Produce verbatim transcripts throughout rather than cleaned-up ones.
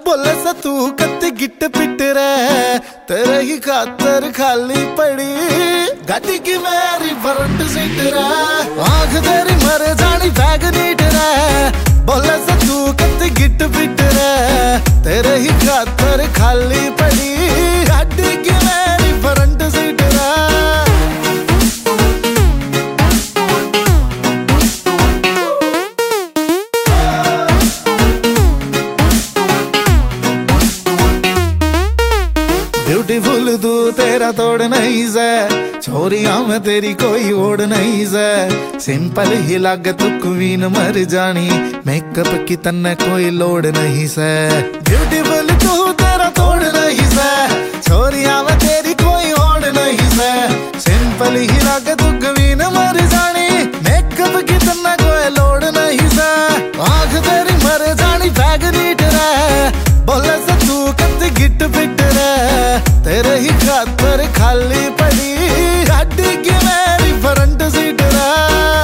बोले सा तू कत्ती गिट पिट रहे तेरे ही खातर खाली पड़ी गाड़ी की मेरी फ्रंट सीट रहे आँख तेरी मर जानी बैग नीट रहे बोले सा तू कत्ती गिट पिट रहे तेरे ही खातर खाली पड़ी गाड़ी की मेरी फ्रंट सीट रहे ब्यूटीफुल तू तेरा तोड़ नहीं से छोरियां में तेरी कोई ओढ़ नहीं से सिंपल ही लागे तू क्वीन मर जानी मेकअप की तन्ने कोई लोड नहीं से ब्यूटीफुल तू तेरा तोड़ नहीं से छोरियां में तेरी कोई ओढ़ नहीं से सिंपल ही लागे तू क्वीन मर जानी मेकअप की तन्ने कोई लोड नहीं से आँख तेरी मर जानी बैग नीट रहे बोले से तू कत्ती गिट पिट रहे तेरे ही खातर खाली पड़ी गाड़ी की मेरी फ्रंट सीट रहे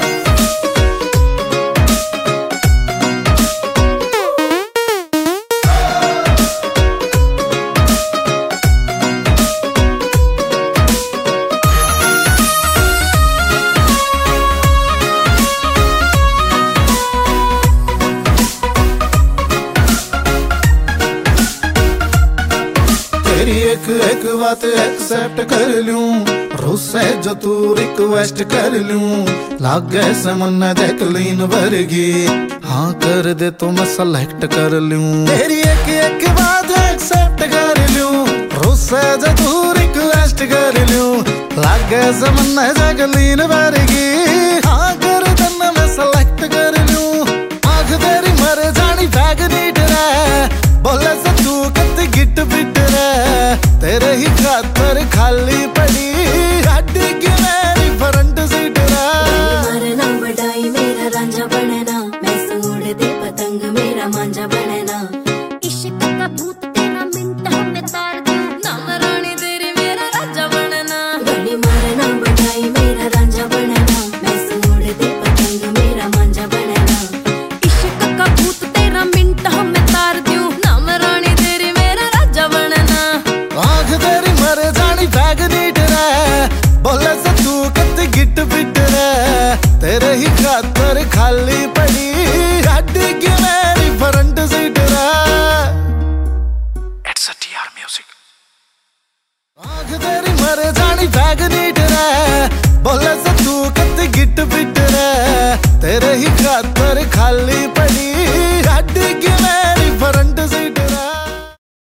तेरी एक एक बात एक्सेप्ट कर लूं रोसे जो तू रिक्वेस्ट कर लूं लागे समन जैकलीन वर्गी हाँ कर दे तो मैं सेलेक्ट कर लूं तेरी एक एक बात एक्सेप्ट कर लूं रोसे जो तू रिक्वेस्ट कर लूं लागे समन जैकलीन वर्गी हाँ कर दे मैं सेलेक्ट कर लूं आँख तेरी मर जानी बैग नीट रहे बोले से तू कत्ती गिट पिट रहे तेरे ही खातर खाली पड़ी गाड़ी की मेरी फ्रंट सीट रहे मरना बढ़ाई मेरा रांझा बनना मैं सूड़ दे पतंग मेरा मांझा बनना इश्क का भूत तेरा मिंट हमें तार दे नाम रानी तेरी मेरा राजा बनना बड़ी मरना बढ़ाई मेरा रांझा बनना मैं सूड़ दे पतंग मेरा मांझा बनना इश्क का भूत तेरा मिंट हमें तार दूं नाम रानी तेरी मेरा राजा बनना आँख तेरी मर जानी बैग नीट रहे बोले से तू कत्ती गिट पिट रहे तेरे ही खातर खाली पड़ी गाड़ी की मेरी फ्रंट सीट रहे इट्स अ टीआर म्यूजिक आँख तेरी मर जानी बैग नीट रहे बोले से तू कत्ती गिट पिट रहे तेरे ही खातर